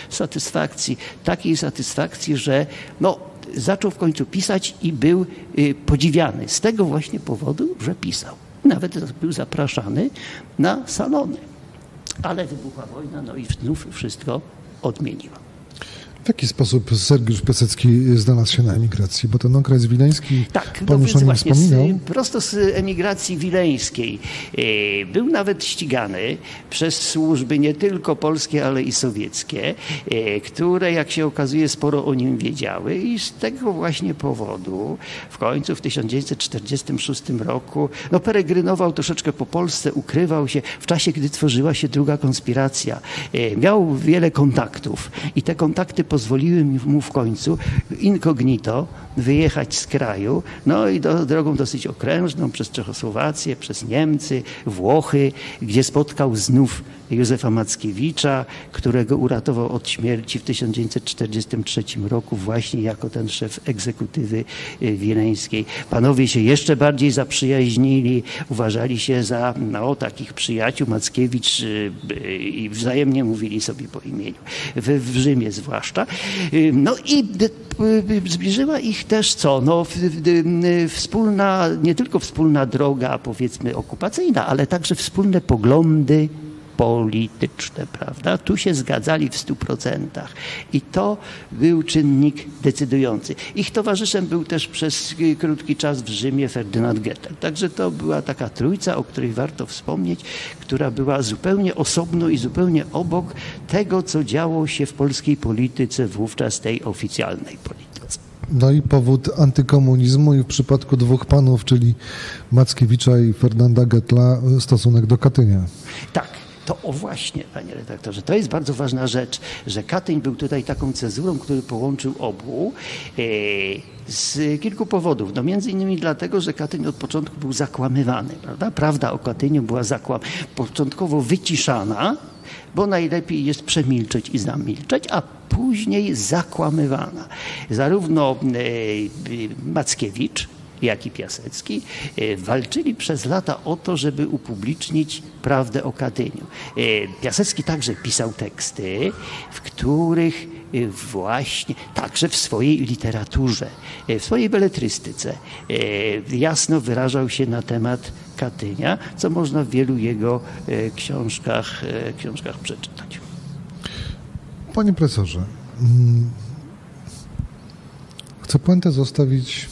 takiej satysfakcji, że zaczął w końcu pisać i był podziwiany z tego właśnie powodu, że pisał. Nawet był zapraszany na salony. Ale wybuchła wojna, i znów wszystko odmieniła.
W jaki sposób Sergiusz Piasecki znalazł się na emigracji? Bo ten okres wileński, pan już o nim wspominał.
Prosto z emigracji wileńskiej. Był nawet ścigany przez służby nie tylko polskie, ale i sowieckie, które, jak się okazuje, sporo o nim wiedziały i z tego właśnie powodu w końcu w 1946 roku peregrynował troszeczkę po Polsce, ukrywał się w czasie, gdy tworzyła się druga konspiracja. Miał wiele kontaktów i te kontakty pozwoliły mu w końcu incognito wyjechać z kraju, i drogą dosyć okrężną przez Czechosłowację, przez Niemcy, Włochy, gdzie spotkał znów Józefa Mackiewicza, którego uratował od śmierci w 1943 roku właśnie jako ten szef egzekutywy wileńskiej. Panowie się jeszcze bardziej zaprzyjaźnili, uważali się za takich przyjaciół. Mackiewicz i wzajemnie mówili sobie po imieniu, w Rzymie zwłaszcza. I zbliżyła ich też nie tylko wspólna droga, powiedzmy, okupacyjna, ale także wspólne poglądy polityczne, prawda? Tu się zgadzali w 100%. I to był czynnik decydujący. Ich towarzyszem był też przez krótki czas w Rzymie Ferdynand Goethe. Także to była taka trójca, o której warto wspomnieć, która była zupełnie osobno i zupełnie obok tego, co działo się w polskiej polityce wówczas, tej oficjalnej polityce.
I powód antykomunizmu i w przypadku dwóch panów, czyli Mackiewicza i Ferdynanda Goethla, stosunek do Katynia.
Tak. Właśnie, panie redaktorze, to jest bardzo ważna rzecz, że Katyń był tutaj taką cezurą, który połączył obu z kilku powodów. Między innymi dlatego, że Katyń od początku był zakłamywany, prawda? Prawda o Katyniu była początkowo wyciszana, bo najlepiej jest przemilczeć i zamilczeć, a później zakłamywana. Zarówno Mackiewicz, jak i Piasecki walczyli przez lata o to, żeby upublicznić prawdę o Katyniu. Piasecki także pisał teksty, w których właśnie, także w swojej literaturze, w swojej beletrystyce jasno wyrażał się na temat Katynia, co można w wielu jego książkach przeczytać.
Panie profesorze, chcę puentę zostawić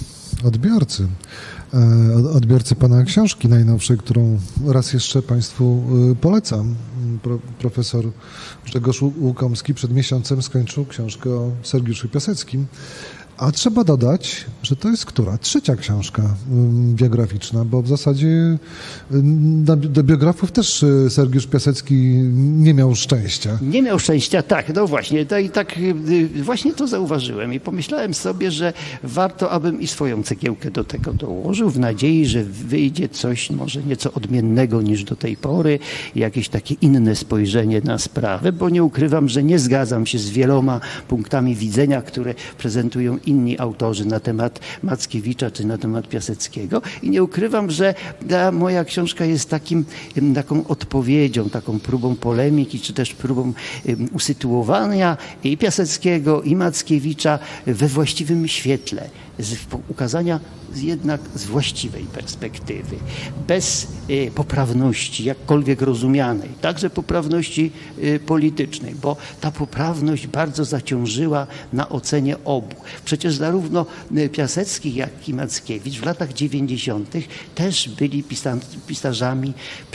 odbiorcy pana książki najnowszej, którą raz jeszcze państwu polecam. Profesor Grzegorz Łukomski przed miesiącem skończył książkę o Sergiuszu Piaseckim. A trzeba dodać, że to jest trzecia książka biograficzna, bo w zasadzie do biografów też Sergiusz Piasecki nie miał szczęścia.
Nie miał szczęścia, tak, no właśnie. I tak właśnie to zauważyłem i pomyślałem sobie, że warto, abym i swoją cegiełkę do tego dołożył, w nadziei, że wyjdzie coś może nieco odmiennego niż do tej pory, jakieś takie inne spojrzenie na sprawę, bo nie ukrywam, że nie zgadzam się z wieloma punktami widzenia, które prezentują inni autorzy na temat Mackiewicza czy na temat Piaseckiego i nie ukrywam, że ta moja książka jest taką odpowiedzią, taką próbą polemiki, czy też próbą usytuowania i Piaseckiego, i Mackiewicza we właściwym świetle, ukazania jednak z właściwej perspektywy, bez poprawności jakkolwiek rozumianej, także poprawności politycznej, bo ta poprawność bardzo zaciążyła na ocenie obu. Przecież zarówno Piasecki, jak i Mackiewicz w latach 90. też byli pisarzami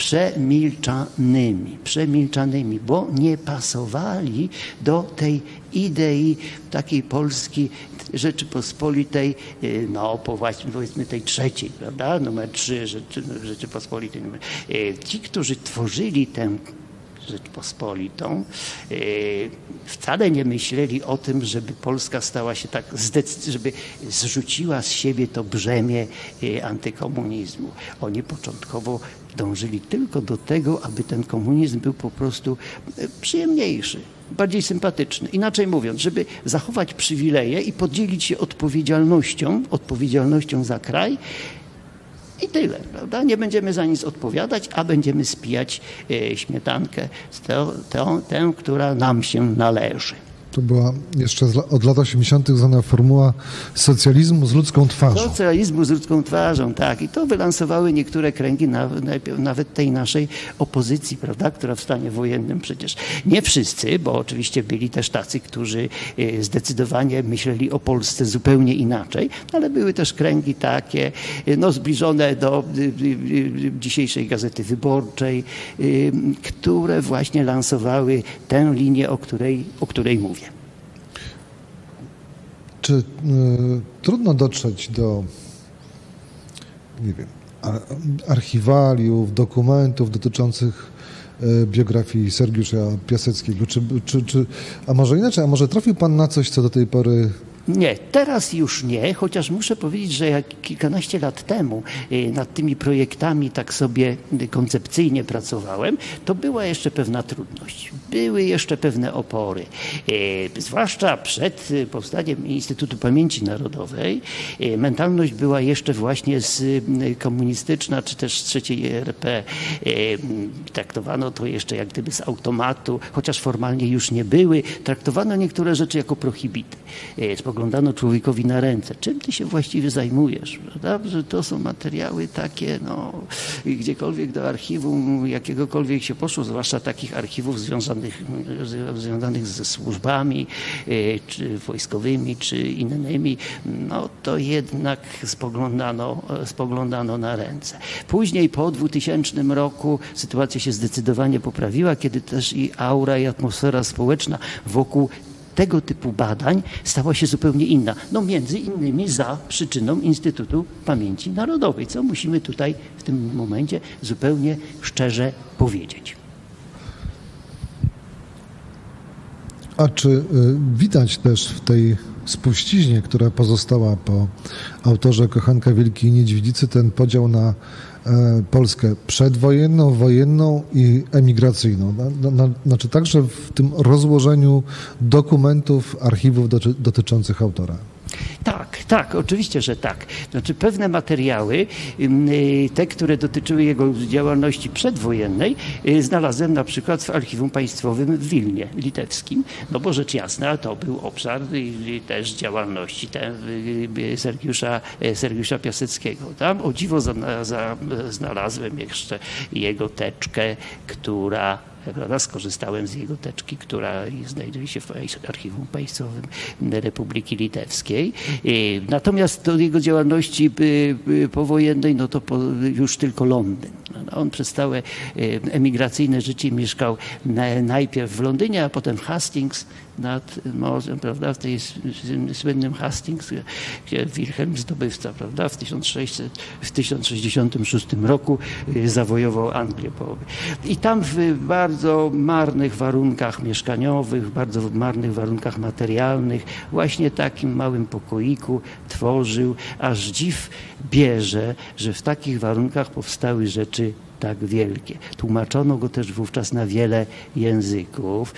przemilczanymi, bo nie pasowali do tej idei takiej Polski Rzeczypospolitej, no powiedzmy tej trzeciej, prawda, numer 3 Rzeczypospolitej. Ci, którzy tworzyli tę Rzeczpospolitą, wcale nie myśleli o tym, żeby Polska stała się tak, żeby zrzuciła z siebie to brzemię antykomunizmu. Oni początkowo dążyli tylko do tego, aby ten komunizm był po prostu przyjemniejszy, bardziej sympatyczny. Inaczej mówiąc, żeby zachować przywileje i podzielić się odpowiedzialnością za kraj i tyle, prawda? Nie będziemy za nic odpowiadać, a będziemy spijać śmietankę, tę, która nam się należy.
To była jeszcze od lat 80. znana formuła socjalizmu z ludzką twarzą.
Socjalizmu z ludzką twarzą, tak. I to wylansowały niektóre kręgi nawet tej naszej opozycji, prawda, która w stanie wojennym przecież nie wszyscy, bo oczywiście byli też tacy, którzy zdecydowanie myśleli o Polsce zupełnie inaczej, ale były też kręgi takie, no zbliżone do dzisiejszej Gazety Wyborczej, które właśnie lansowały tę linię, o której mówię.
Czy trudno dotrzeć do, nie wiem, archiwaliów, dokumentów dotyczących biografii Sergiusza Piaseckiego? A może inaczej, a może trafił pan na coś, co do tej pory...
Nie, teraz już nie, chociaż muszę powiedzieć, że jak kilkanaście lat temu nad tymi projektami tak sobie koncepcyjnie pracowałem, to była jeszcze pewna trudność. Były jeszcze pewne opory. Zwłaszcza przed powstaniem Instytutu Pamięci Narodowej mentalność była jeszcze właśnie komunistyczna, czy też z III RP. Traktowano to jeszcze jak gdyby z automatu, chociaż formalnie już nie były. Traktowano niektóre rzeczy jako prohibity. Spoglądano człowiekowi na ręce. Czym ty się właściwie zajmujesz? Prawda? Że to są materiały takie, no, gdziekolwiek do archiwum jakiegokolwiek się poszło, zwłaszcza takich archiwów związanych ze służbami, czy wojskowymi, czy innymi, no to jednak spoglądano na ręce. Później po 2000 roku sytuacja się zdecydowanie poprawiła, kiedy też i aura i atmosfera społeczna wokół tego typu badań stała się zupełnie inna. No między innymi za przyczyną Instytutu Pamięci Narodowej, co musimy tutaj w tym momencie zupełnie szczerze powiedzieć.
A czy widać też w tej spuściźnie, która pozostała po autorze Kochanka Wielkiej Niedźwiedzicy, ten podział na Polskę przedwojenną, wojenną i emigracyjną? Znaczy także w tym rozłożeniu dokumentów, archiwów dotyczących autora.
Tak, oczywiście, że tak. Znaczy pewne materiały, te, które dotyczyły jego działalności przedwojennej, znalazłem na przykład w Archiwum Państwowym w Wilnie litewskim, no bo rzecz jasna, to był obszar też działalności Sergiusza Piaseckiego. Tam o dziwo znalazłem jeszcze jego teczkę, która prawda? Skorzystałem z jego teczki, która znajduje się w Archiwum Państwowym Republiki Litewskiej. Natomiast do jego działalności powojennej, no to już tylko Londyn. On przez całe emigracyjne życie mieszkał najpierw w Londynie, a potem w Hastings nad morzem, prawda, w tej słynnym Hastings, gdzie Wilhelm zdobywca, prawda, w 1066 roku zawojował Anglię. I tam w bardzo marnych warunkach mieszkaniowych, w bardzo marnych warunkach materialnych, właśnie takim małym pokoiku tworzył, aż dziw bierze, że w takich warunkach powstały rzeczy tak wielkie. Tłumaczono go też wówczas na wiele języków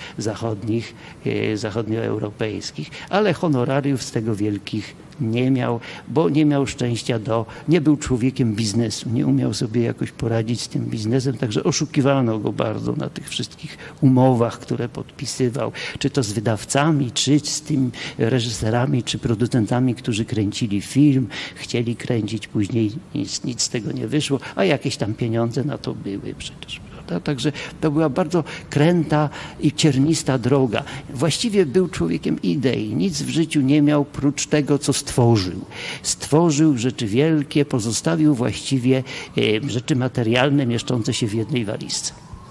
zachodnioeuropejskich, ale honorariów z tego wielkich nie miał, bo nie miał szczęścia nie był człowiekiem biznesu, nie umiał sobie jakoś poradzić z tym biznesem, także oszukiwano go bardzo na tych wszystkich umowach, które podpisywał, czy to z wydawcami, czy z tymi reżyserami, czy producentami, którzy kręcili film, chcieli kręcić, później nic z tego nie wyszło, a jakieś tam pieniądze na to były przecież. Także to była bardzo kręta i ciernista droga. Właściwie był człowiekiem idei. Nic w życiu nie miał prócz tego, co stworzył. Stworzył rzeczy wielkie, pozostawił właściwie rzeczy materialne mieszczące się w jednej walizce.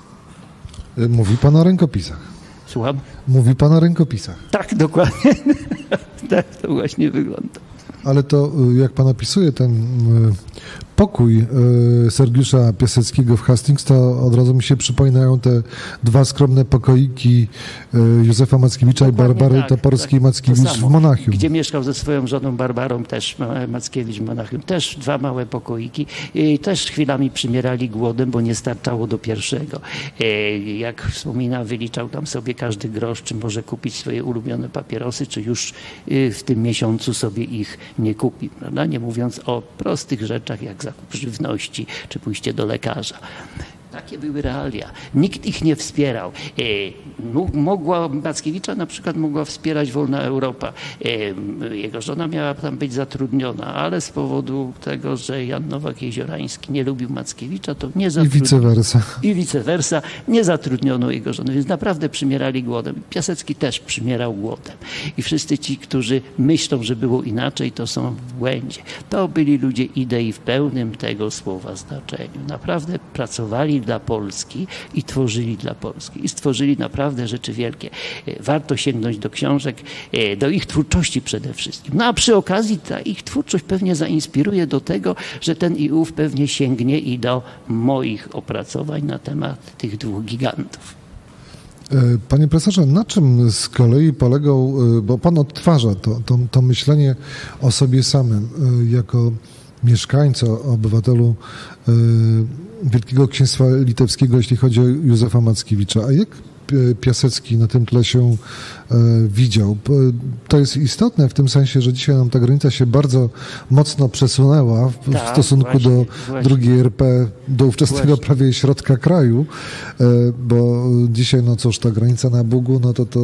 Mówi pan o rękopisach.
Słucham?
Mówi pan o rękopisach.
Tak, dokładnie. Tak to właśnie wygląda.
Ale to, jak pan opisuje ten pokój Sergiusza Piaseckiego w Hastings, to od razu mi się przypominają te dwa skromne pokoiki Józefa Mackiewicza dokładnie i Barbary Toporskiej-Mackiewicz w Monachium.
Gdzie mieszkał ze swoją żoną Barbarą, też Mackiewicz w Monachium. Też dwa małe pokoiki. I też chwilami przymierali głodem, bo nie starczało do pierwszego. Jak wspomina, wyliczał tam sobie każdy grosz, czy może kupić swoje ulubione papierosy, czy już w tym miesiącu sobie ich nie kupi. Prawda? Nie mówiąc o prostych rzeczach, jak zakup żywności, czy pójście do lekarza. Takie były realia. Nikt ich nie wspierał. Mackiewicza na przykład mogła wspierać Wolna Europa. Jego żona miała tam być zatrudniona, ale z powodu tego, że Jan Nowak-Jeziorański nie lubił Mackiewicza, to nie zatrudniono. I vice versa. Nie zatrudniono jego żony, więc naprawdę przymierali głodem. Piasecki też przymierał głodem. I wszyscy ci, którzy myślą, że było inaczej, to są w błędzie. To byli ludzie idei w pełnym tego słowa znaczeniu. Naprawdę pracowali dla Polski i tworzyli dla Polski. I stworzyli naprawdę rzeczy wielkie. Warto sięgnąć do książek, do ich twórczości przede wszystkim. No a przy okazji ta ich twórczość pewnie zainspiruje do tego, że ten i ów pewnie sięgnie i do moich opracowań na temat tych dwóch gigantów.
Panie profesorze, na czym z kolei polegał, bo pan odtwarza to myślenie o sobie samym jako mieszkańcu, obywatelu Wielkiego Księstwa Litewskiego, jeśli chodzi o Józefa Mackiewicza. A jak Piasecki na tym tle się widział? To jest istotne w tym sensie, że dzisiaj nam ta granica się bardzo mocno przesunęła w stosunku do drugiej RP, do ówczesnego prawie środka kraju, bo dzisiaj, no cóż, ta granica na Bugu, no to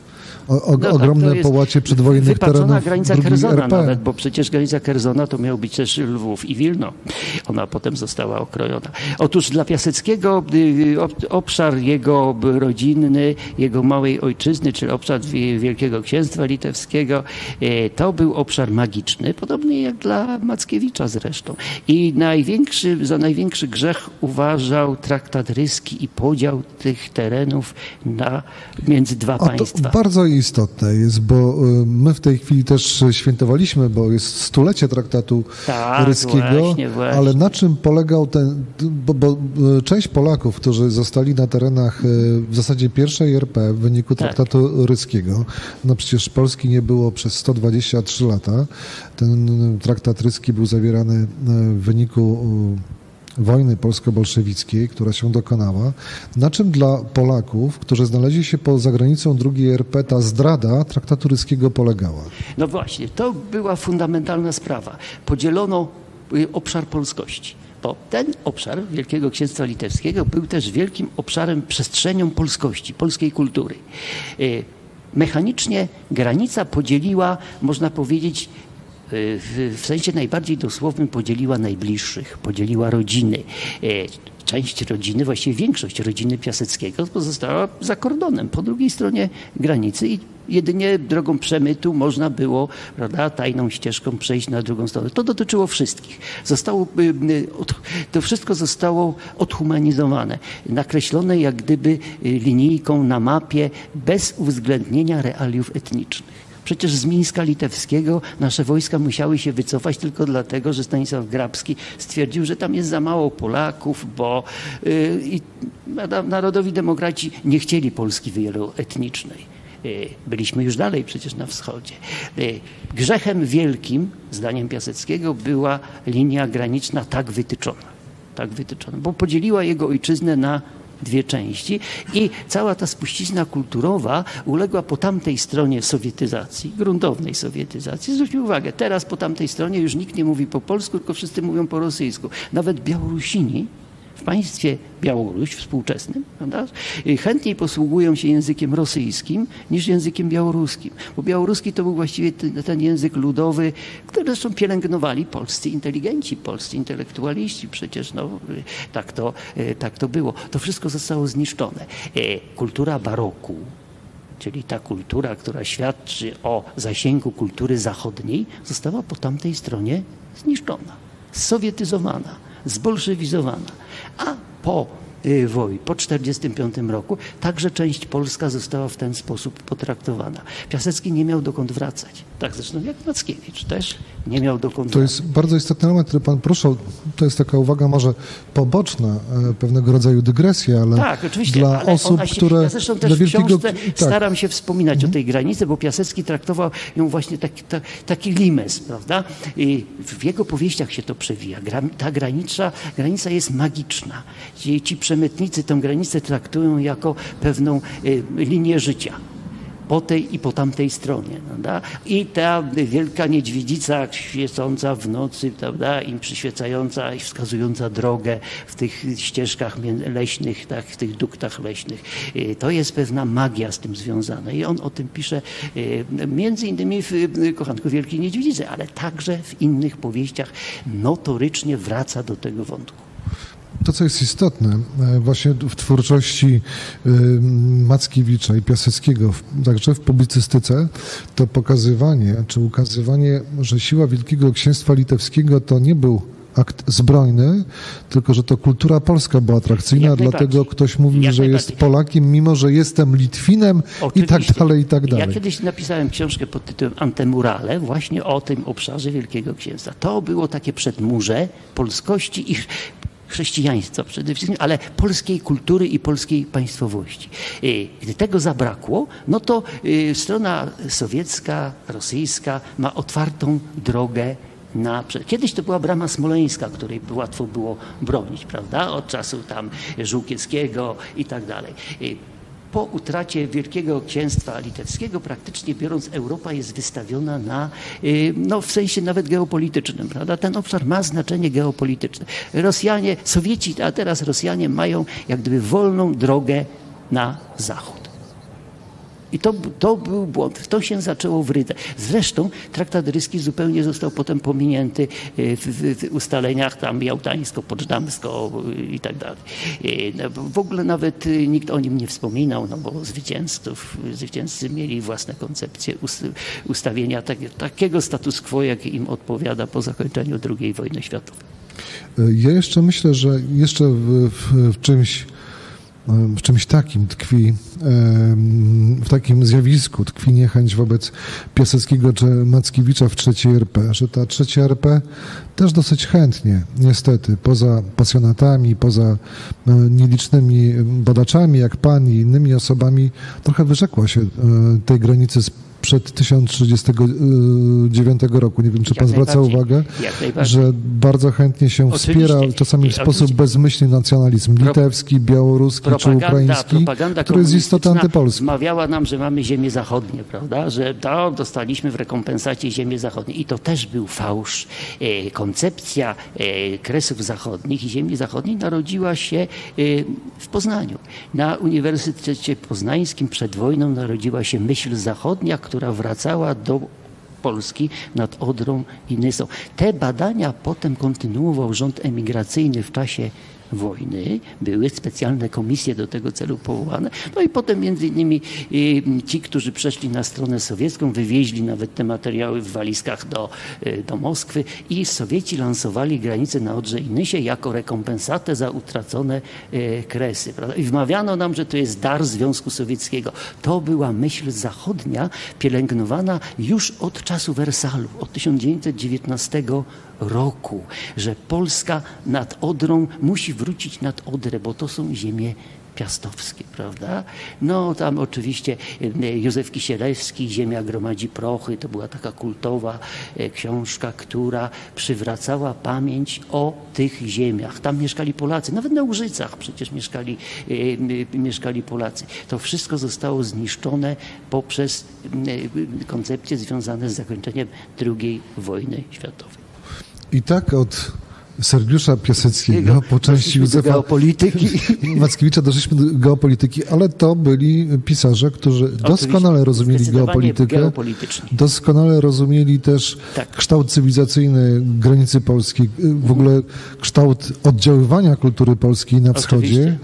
ogromne połacie przedwojennych terenów
granica Kerzona nawet, bo przecież granica Kerzona to miał być też Lwów i Wilno. Ona potem została okrojona. Otóż dla Piaseckiego obszar jego rodzinny, jego małej ojczyzny, czyli obszar Wielkiego Księstwa Litewskiego, to był obszar magiczny, podobnie jak dla Mackiewicza zresztą. I za największy grzech uważał traktat ryski i podział tych terenów między dwa państwa.
Bardzo istotne jest, bo my w tej chwili też świętowaliśmy, bo jest stulecie traktatu ryskiego,
właśnie.
Ale na czym polegał bo część Polaków, którzy zostali na terenach w zasadzie pierwszej RP w wyniku traktatu ryskiego, no przecież Polski nie było przez 123 lata. Ten traktat ryski był zawierany w wyniku wojny polsko-bolszewickiej, która się dokonała. Na czym dla Polaków, którzy znaleźli się poza granicą II RP, ta zdrada traktatu ryskiego polegała?
No właśnie, to była fundamentalna sprawa. Podzielono obszar polskości, bo ten obszar Wielkiego Księstwa Litewskiego był też wielkim obszarem, przestrzenią polskości, polskiej kultury. Mechanicznie granica podzieliła, można powiedzieć, w sensie najbardziej dosłownym podzieliła najbliższych, podzieliła rodziny. część rodziny, właściwie większość rodziny Piaseckiego pozostała za kordonem, po drugiej stronie granicy i jedynie drogą przemytu można było, prawda, tajną ścieżką przejść na drugą stronę. To dotyczyło wszystkich. To wszystko zostało odhumanizowane, nakreślone jak gdyby linijką na mapie bez uwzględnienia realiów etnicznych. Przecież z Mińska Litewskiego nasze wojska musiały się wycofać tylko dlatego, że Stanisław Grabski stwierdził, że tam jest za mało Polaków, bo narodowi demokraci nie chcieli Polski wieloetnicznej. Byliśmy już dalej przecież na wschodzie. Grzechem wielkim, zdaniem Piaseckiego, była linia graniczna tak wytyczona, bo podzieliła jego ojczyznę na dwie części i cała ta spuścizna kulturowa uległa po tamtej stronie sowietyzacji, gruntownej sowietyzacji. Zwróćmy uwagę, teraz po tamtej stronie już nikt nie mówi po polsku, tylko wszyscy mówią po rosyjsku. Nawet Białorusini w państwie Białoruś współczesnym, prawda, chętniej posługują się językiem rosyjskim niż językiem białoruskim. Bo białoruski to był właściwie ten język ludowy, który zresztą pielęgnowali polscy inteligenci, polscy intelektualiści. Przecież no, tak to było. To wszystko zostało zniszczone. Kultura baroku, czyli ta kultura, która świadczy o zasięgu kultury zachodniej, została po tamtej stronie zniszczona, sowietyzowana, zbolszewizowana. A po wojnie, po 1945 roku, także część polska została w ten sposób potraktowana. Piasecki nie miał dokąd wracać. Tak zresztą jak Mackiewicz też nie miał dokąd wracać.
To jest bardzo istotny element, który pan poruszył. To jest taka uwaga może poboczna, pewnego rodzaju dygresja, ale
tak, oczywiście,
dla osób, które...
Ja zresztą też w książce staram się wspominać o tej granicy, bo Piasecki traktował ją właśnie taki limes, prawda? I w jego powieściach się to przewija. Ta granica jest magiczna. Ci przemytnicy tę granicę traktują jako pewną linię życia. Po tej i po tamtej stronie. Prawda? I ta wielka niedźwiedzica świecąca w nocy, prawda? Im przyświecająca i wskazująca drogę w tych ścieżkach leśnych, tak? W tych duktach leśnych. To jest pewna magia z tym związana. I on o tym pisze między innymi w Kochanku Wielkiej Niedźwiedzicy, ale także w innych powieściach notorycznie wraca do tego wątku.
To, co jest istotne właśnie w twórczości Mackiewicza i Piaseckiego, także w publicystyce, to pokazywanie czy ukazywanie, że siła Wielkiego Księstwa Litewskiego to nie był akt zbrojny, tylko że to kultura polska była atrakcyjna, dlatego ktoś mówił, że jest Polakiem, mimo że jestem Litwinem. Oczywiście. I tak dalej, i tak dalej.
Ja kiedyś napisałem książkę pod tytułem Antemurale właśnie o tym obszarze Wielkiego Księstwa. To było takie przedmurze polskości i chrześcijaństwa przede wszystkim, ale polskiej kultury i polskiej państwowości. Gdy tego zabrakło, no to strona sowiecka, rosyjska ma otwartą drogę Kiedyś to była brama smoleńska, której łatwo było bronić, prawda? Od czasu tam Żółkiewskiego i tak dalej. Po utracie Wielkiego Księstwa Litewskiego, praktycznie biorąc, Europa jest wystawiona na, no w sensie nawet geopolitycznym, prawda? Ten obszar ma znaczenie geopolityczne. Rosjanie, Sowieci, a teraz Rosjanie mają jak gdyby wolną drogę na zachód. I to był błąd. To się zaczęło wryte. Zresztą traktat ryski zupełnie został potem pominięty w ustaleniach tam jałtańsko-poczdamsko i tak dalej. W ogóle nawet nikt o nim nie wspominał, no bo zwycięzcy mieli własne koncepcje ustawienia takiego status quo, jaki im odpowiada po zakończeniu II wojny światowej.
Ja jeszcze myślę, że jeszcze w czymś takim tkwi, w takim zjawisku tkwi niechęć wobec Piaseckiego czy Mackiewicza w III RP, że ta trzecia RP też dosyć chętnie, niestety, poza pasjonatami, poza nielicznymi badaczami, jak pan i innymi osobami, trochę wyrzekła się tej granicy przed 1039 roku. Nie wiem, czy pan zwraca uwagę, że bardzo chętnie się wspiera, czasami w sposób bezmyślny, nacjonalizm litewski, białoruski czy ukraiński, który jest istotnie antypolski.
Wmawiała nam, że mamy ziemie zachodnie, prawda? Że dostaliśmy w rekompensacie ziemie zachodnie. I to też był fałsz. Koncepcja Kresów Zachodnich i ziemi zachodniej narodziła się w Poznaniu. Na Uniwersytecie Poznańskim przed wojną narodziła się myśl zachodnia, która wracała do Polski nad Odrą i Nysą. Te badania potem kontynuował rząd emigracyjny w czasie wojny. Były specjalne komisje do tego celu powołane. No i potem między innymi ci, którzy przeszli na stronę sowiecką, wywieźli nawet te materiały w walizkach do Moskwy i Sowieci lansowali granicę na Odrze i Nysie jako rekompensatę za utracone kresy. Prawda? I wmawiano nam, że to jest dar Związku Sowieckiego. To była myśl zachodnia, pielęgnowana już od czasu Wersalu, od 1919 roku, że Polska nad Odrą musi wrócić nad Odrę, bo to są ziemie piastowskie, prawda? No tam oczywiście Józef Kisielewski, Ziemia gromadzi prochy, to była taka kultowa książka, która przywracała pamięć o tych ziemiach. Tam mieszkali Polacy, nawet na Łużycach przecież mieszkali Polacy. To wszystko zostało zniszczone poprzez koncepcje związane z zakończeniem II wojny światowej.
I tak od Sergiusza Piaseckiego po części Józefa Mackiewicza doszliśmy do geopolityki, ale to byli pisarze, którzy doskonale rozumieli geopolitykę, doskonale rozumieli też kształt cywilizacyjny granicy Polski, w ogóle kształt oddziaływania kultury polskiej na wschodzie,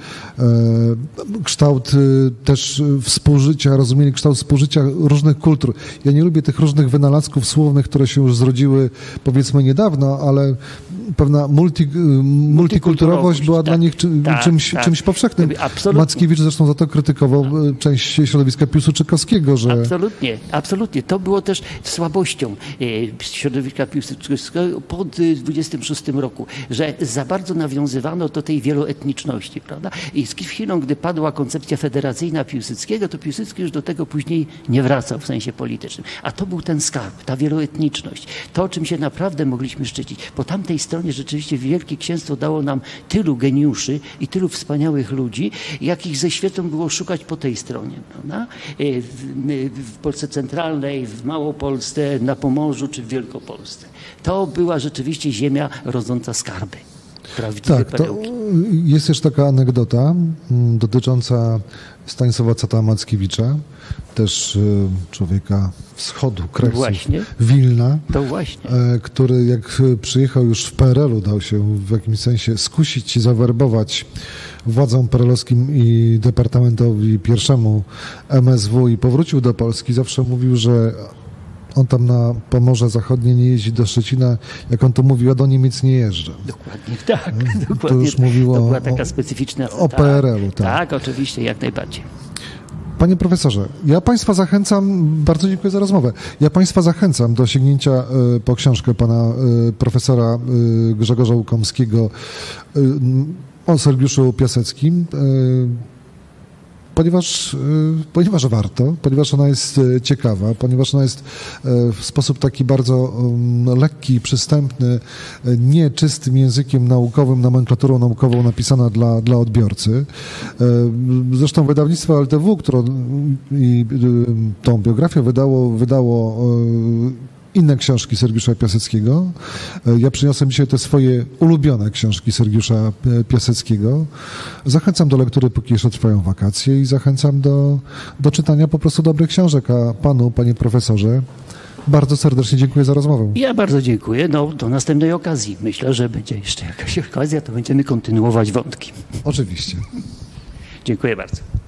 kształt też współżycia, rozumieli kształt współżycia różnych kultur. Ja nie lubię tych różnych wynalazków słownych, które się już zrodziły powiedzmy niedawno, ale pewna multikulturowość była dla nich czymś powszechnym. Absolutnie. Mackiewicz zresztą za to krytykował część środowiska Piłsudczykowskiego, że...
Absolutnie. To było też słabością środowiska Piłsudczykowskiego po 26 roku, że za bardzo nawiązywano do tej wieloetniczności, prawda? I z chwilą, gdy padła koncepcja federacyjna Piłsudskiego, to Piłsudski już do tego później nie wracał w sensie politycznym. A to był ten skarb, ta wieloetniczność. To, czym się naprawdę mogliśmy szczycić. Po tamtej stronie rzeczywiście Wielkie Księstwo dało nam tylu geniuszy i tylu wspaniałych ludzi, jakich ze świecą było szukać po tej stronie. Prawda? W Polsce Centralnej, w Małopolsce, na Pomorzu czy w Wielkopolsce. To była rzeczywiście ziemia rodząca skarby.
Tak, to jest też taka anegdota dotycząca Stanisława Cata Mackiewicza, też człowieka wschodu, Kresów, Wilna, który jak przyjechał już w PRL-u, dał się w jakimś sensie skusić i zawerbować władzom PRL-owskim i Departamentowi I MSW i powrócił do Polski. Zawsze mówił, że on tam na Pomorze Zachodnie nie jeździ do Szczecina, jak on to mówił, ja do Niemiec nie jeżdżę.
Dokładnie tak.
To już mówiło
to była taka specyficzna...
O PRL-u, tak.
Tak, oczywiście, jak najbardziej.
Panie profesorze, ja Państwa zachęcam, bardzo dziękuję za rozmowę, ja Państwa zachęcam do sięgnięcia po książkę pana profesora Grzegorza Łukomskiego o Sergiuszu Piaseckim, ponieważ warto, ponieważ ona jest ciekawa, ponieważ ona jest w sposób taki bardzo lekki i przystępny, nie czystym językiem naukowym, nomenklaturą naukową napisana dla odbiorcy. Zresztą wydawnictwo LTW, które tą biografię wydało inne książki Sergiusza Piaseckiego. Ja przyniosłem dzisiaj te swoje ulubione książki Sergiusza Piaseckiego. Zachęcam do lektury, póki jeszcze trwają wakacje i zachęcam do czytania po prostu dobrych książek. A panu, panie profesorze, bardzo serdecznie dziękuję za rozmowę.
Ja bardzo dziękuję. No, do następnej okazji. Myślę, że będzie jeszcze jakaś okazja, to będziemy kontynuować wątki.
Oczywiście.
Dziękuję bardzo.